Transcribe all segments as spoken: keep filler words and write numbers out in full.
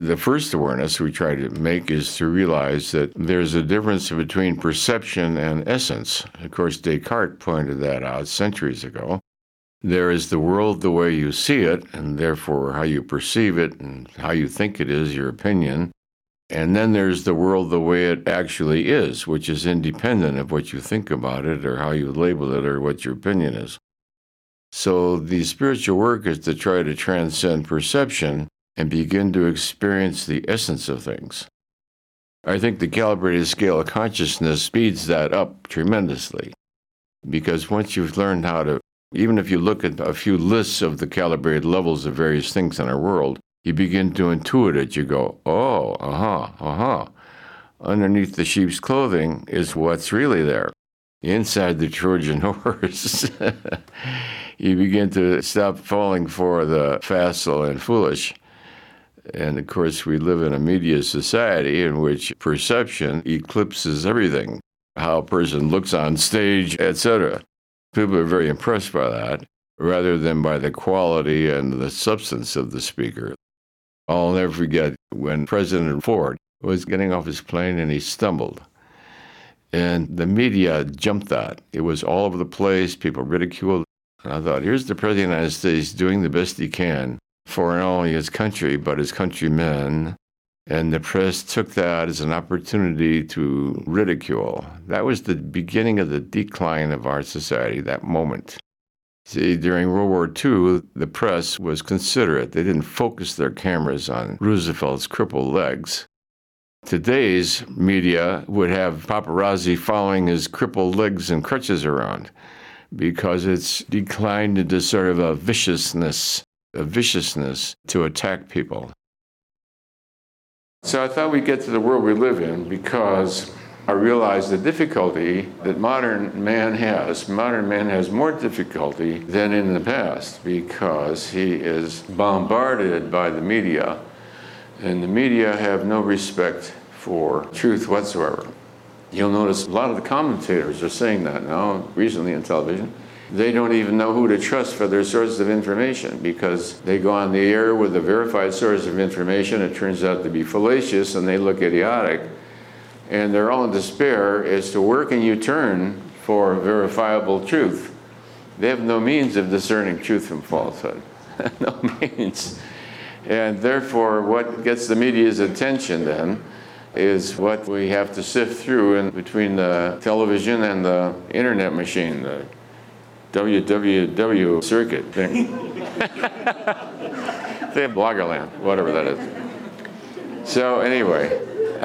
The first awareness we try to make is to realize that there's a difference between perception and essence. Of course, Descartes pointed that out centuries ago. There is the world the way you see it, and therefore how you perceive it and how you think it is, your opinion. And then there's the world the way it actually is, which is independent of what you think about it or how you label it or what your opinion is. So the spiritual work is to try to transcend perception and begin to experience the essence of things. I think the calibrated scale of consciousness speeds that up tremendously, because once you've learned how to, even if you look at a few lists of the calibrated levels of various things in our world, you begin to intuit it. You go, oh, uh-huh, uh-huh. Underneath the sheep's clothing is what's really there. Inside the Trojan horse, you begin to stop falling for the facile and foolish. And of course, we live in a media society in which perception eclipses everything, how a person looks on stage, et cetera. People are very impressed by that, rather than by the quality and the substance of the speaker. I'll never forget when President Ford was getting off his plane and he stumbled. And the media jumped that. It was all over the place. People ridiculed. And I thought, here's the President of the United States doing the best he can for not only his country, but his countrymen. And the press took that as an opportunity to ridicule. That was the beginning of the decline of our society, that moment. See, during World War Two, the press was considerate. They didn't focus their cameras on Roosevelt's crippled legs. Today's media would have paparazzi following his crippled legs and crutches around because it's declined into sort of a viciousness, a viciousness to attack people. So I thought we'd get to the world we live in because I realized the difficulty that modern man has. Modern man has more difficulty than in the past because he is bombarded by the media, and the media have no respect for truth whatsoever. You'll notice a lot of the commentators are saying that now, recently on television. They don't even know who to trust for their sources of information because they go on the air with a verified source of information. It turns out to be fallacious and they look idiotic. And they're all in despair as to where can you turn for verifiable truth. They have no means of discerning truth from falsehood. No means. And therefore, what gets the media's attention then is what we have to sift through in between the television and the internet machine, the W W W circuit thing. They have Bloggerland, whatever that is. So anyway,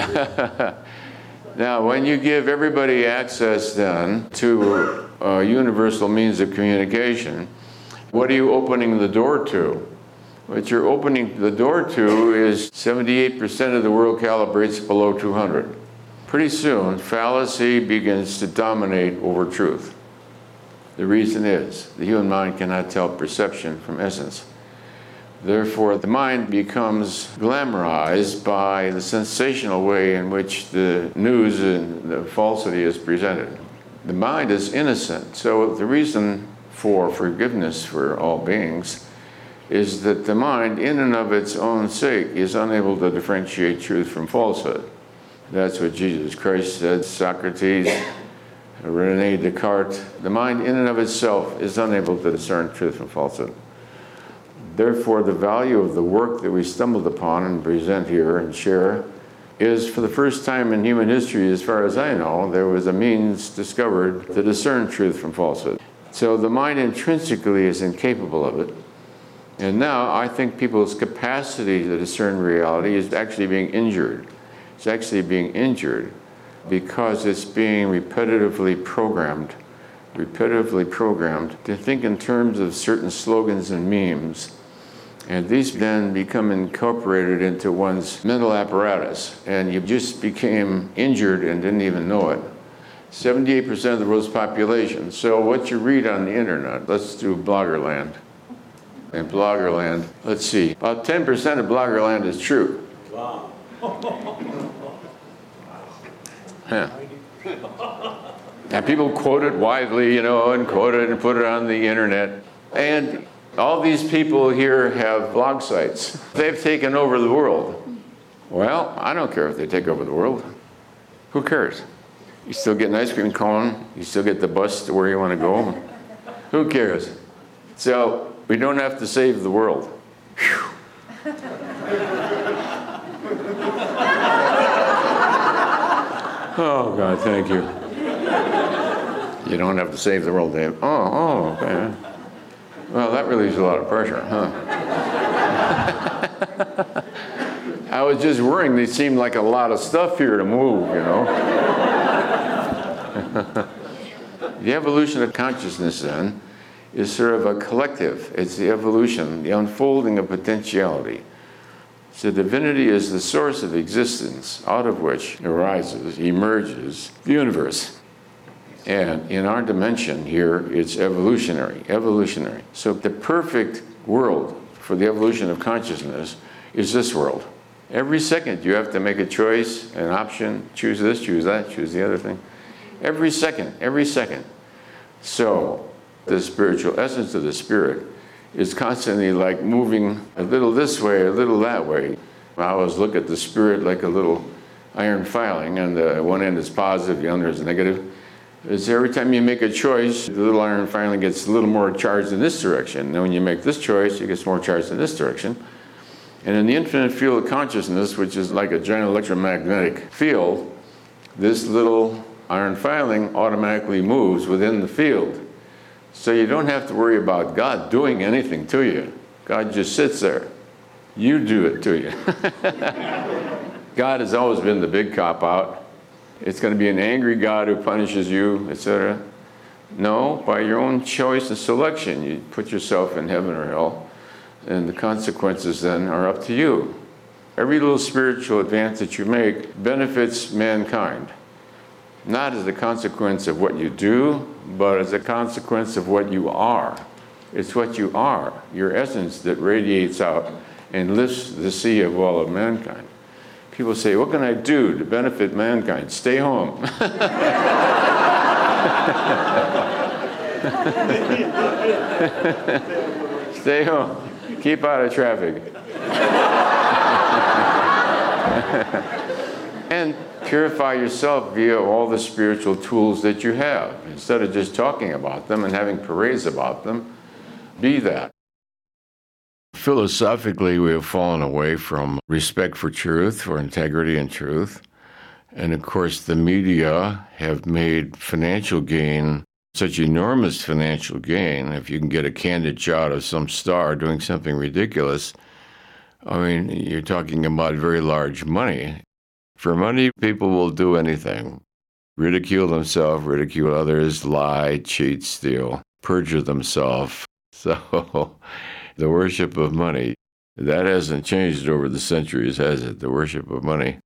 now when you give everybody access then to a universal means of communication, what are you opening the door to? What you're opening the door to is seventy-eight percent of the world calibrates below two hundred. Pretty soon, fallacy begins to dominate over truth. The reason is the human mind cannot tell perception from essence. Therefore, the mind becomes glamorized by the sensational way in which the news and the falsity is presented. The mind is innocent, so the reason for forgiveness for all beings is that the mind, in and of its own sake, is unable to differentiate truth from falsehood. That's what Jesus Christ said, Socrates, René Descartes. The mind, in and of itself, is unable to discern truth from falsehood. Therefore, the value of the work that we stumbled upon and present here and share is, for the first time in human history, as far as I know, there was a means discovered to discern truth from falsehood. So the mind intrinsically is incapable of it. And now I think people's capacity to discern reality is actually being injured. It's actually being injured because it's being repetitively programmed, repetitively programmed to think in terms of certain slogans and memes. And these then become incorporated into one's mental apparatus. And you just became injured and didn't even know it. seventy-eight percent of the world's population. So what you read on the internet, let's do Bloggerland. In Bloggerland, let's see, about ten percent of Bloggerland is true. Wow. Huh. And people quote it widely, you know, and quote it and put it on the internet. And all these people here have blog sites. They've taken over the world. Well, I don't care if they take over the world. Who cares? You still get an ice cream cone. You still get the bus to where you want to go. Who cares? So we don't have to save the world. Whew. Oh, God, thank you. You don't have to save the world, Dave. Oh, oh, okay. Well, that relieves a lot of pressure, huh? I was just worrying. They seemed like a lot of stuff here to move, you know. The evolution of consciousness, then, is sort of a collective. It's the evolution, the unfolding of potentiality. So divinity is the source of existence out of which arises, emerges the universe. And in our dimension here, it's evolutionary, evolutionary. So the perfect world for the evolution of consciousness is this world. Every second you have to make a choice, an option, choose this, choose that, choose the other thing. Every second, every second. So the spiritual essence of the spirit is constantly like moving a little this way, a little that way. I always look at the spirit like a little iron filing, and the one end is positive, the other is negative. Is every time you make a choice, the little iron filing gets a little more charged in this direction. And when you make this choice, it gets more charged in this direction. And in the infinite field of consciousness, which is like a giant electromagnetic field, this little iron filing automatically moves within the field. So you don't have to worry about God doing anything to you. God just sits there. You do it to you. God has always been the big cop-out. It's going to be an angry God who punishes you, et cetera. No, by your own choice and selection, you put yourself in heaven or hell, and the consequences then are up to you. Every little spiritual advance that you make benefits mankind, not as a consequence of what you do, but as a consequence of what you are. It's what you are, your essence, that radiates out and lifts the sea of all of mankind. People say, what can I do to benefit mankind? Stay home. Stay home. Keep out of traffic. And purify yourself via all the spiritual tools that you have. Instead of just talking about them and having parades about them, be that. Philosophically, we have fallen away from respect for truth, for integrity and truth. And of course, the media have made financial gain such enormous financial gain. If you can get a candid shot of some star doing something ridiculous, I mean, you're talking about very large money. For money, people will do anything. Ridicule themselves, ridicule others, lie, cheat, steal, perjure themselves. So the worship of money, that hasn't changed over the centuries, has it? The worship of money.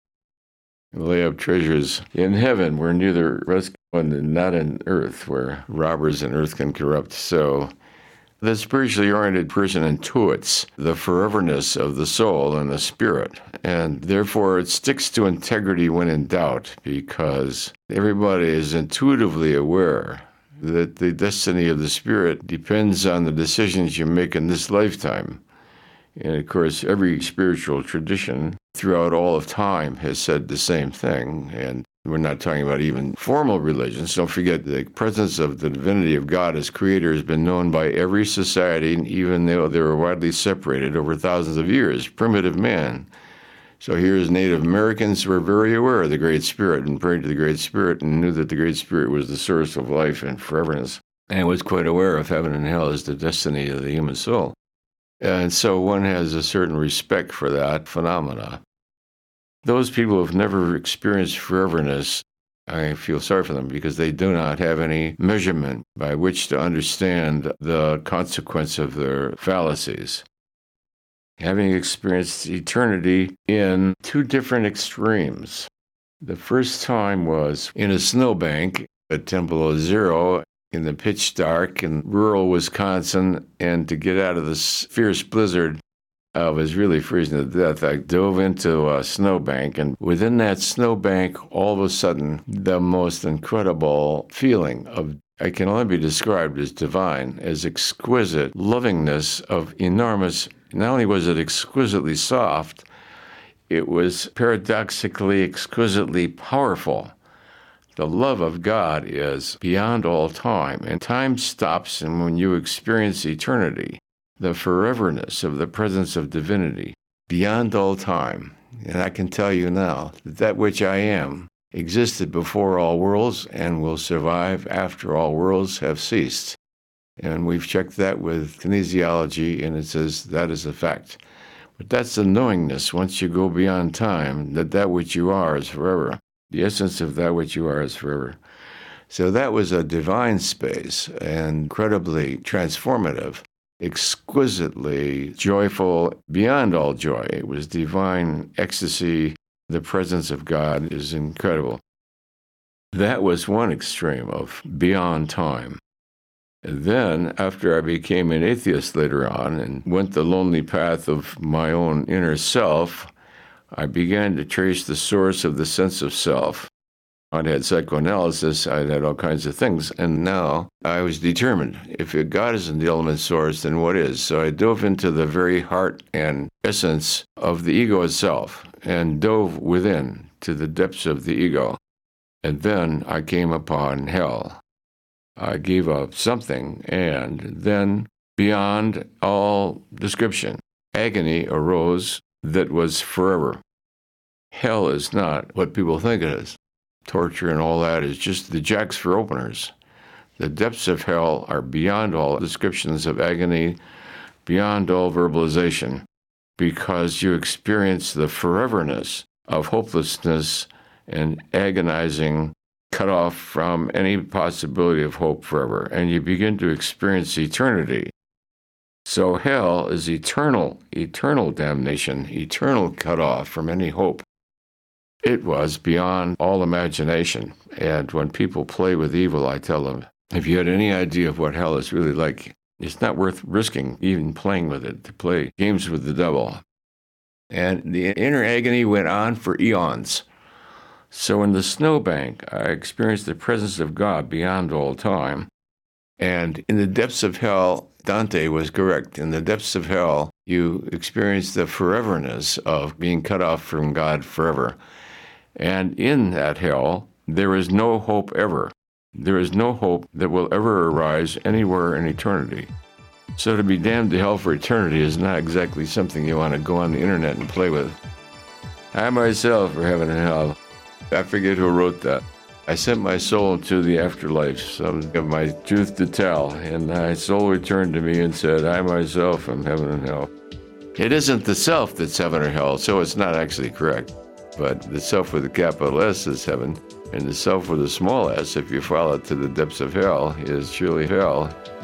Lay up treasures in heaven where neither rust and not in earth, where robbers and earth can corrupt. So the spiritually oriented person intuits the foreverness of the soul and the spirit, and therefore it sticks to integrity when in doubt, because everybody is intuitively aware that the destiny of the spirit depends on the decisions you make in this lifetime. And of course, every spiritual tradition throughout all of time has said the same thing. And we're not talking about even formal religions. Don't forget the presence of the divinity of God as creator has been known by every society, even though they were widely separated over thousands of years. Primitive man. So here's Native Americans who were very aware of the Great Spirit and prayed to the Great Spirit and knew that the Great Spirit was the source of life and foreverness, and was quite aware of heaven and hell as the destiny of the human soul. And so one has a certain respect for that phenomena. Those people who have never experienced foreverness, I feel sorry for them because they do not have any measurement by which to understand the consequence of their fallacies. Having experienced eternity in two different extremes. The first time was in a snowbank at Temple of Zero in the pitch dark in rural Wisconsin, and to get out of this fierce blizzard, I was really freezing to death. I dove into a snowbank, and within that snowbank, all of a sudden, the most incredible feeling of, I can only be described as divine, as exquisite lovingness of enormous. Not only was it exquisitely soft, it was paradoxically, exquisitely powerful. The love of God is beyond all time, and time stops, and when you experience eternity, the foreverness of the presence of divinity, beyond all time. And I can tell you now that that which I am existed before all worlds and will survive after all worlds have ceased. And we've checked that with kinesiology, and it says that is a fact. But that's the knowingness, once you go beyond time, that that which you are is forever. The essence of that which you are is forever. So that was a divine space, and incredibly transformative, exquisitely joyful, beyond all joy. It was divine ecstasy. The presence of God is incredible. That was one extreme of beyond time. And then, after I became an atheist later on and went the lonely path of my own inner self, I began to trace the source of the sense of self. I'd had psychoanalysis, I'd had all kinds of things, and now I was determined, if God isn't the ultimate source, then what is? So I dove into the very heart and essence of the ego itself, and dove within to the depths of the ego. And then I came upon hell. I gave up something, and then, beyond all description, agony arose that was forever. Hell is not what people think it is. Torture and all that is just the jacks for openers. The depths of hell are beyond all descriptions of agony, beyond all verbalization, because you experience the foreverness of hopelessness and agonizing, cut off from any possibility of hope forever, and you begin to experience eternity. So hell is eternal, eternal damnation, eternal cut off from any hope. It was beyond all imagination, and when people play with evil, I tell them, if you had any idea of what hell is really like, it's not worth risking even playing with it, to play games with the devil. And the inner agony went on for eons. So in the snowbank, I experienced the presence of God beyond all time. And in the depths of hell, Dante was correct. In the depths of hell, you experience the foreverness of being cut off from God forever. And in that hell, there is no hope ever. There is no hope that will ever arise anywhere in eternity. So to be damned to hell for eternity is not exactly something you want to go on the internet and play with. I myself are heaven and hell. I forget who wrote that. I sent my soul into the afterlife, so I have my truth to tell, and my soul returned to me and said, I myself am heaven and hell. It isn't the self that's heaven or hell, so it's not actually correct. But the self with a capital S is heaven, and the self with a small s, if you follow it to the depths of hell, is truly hell.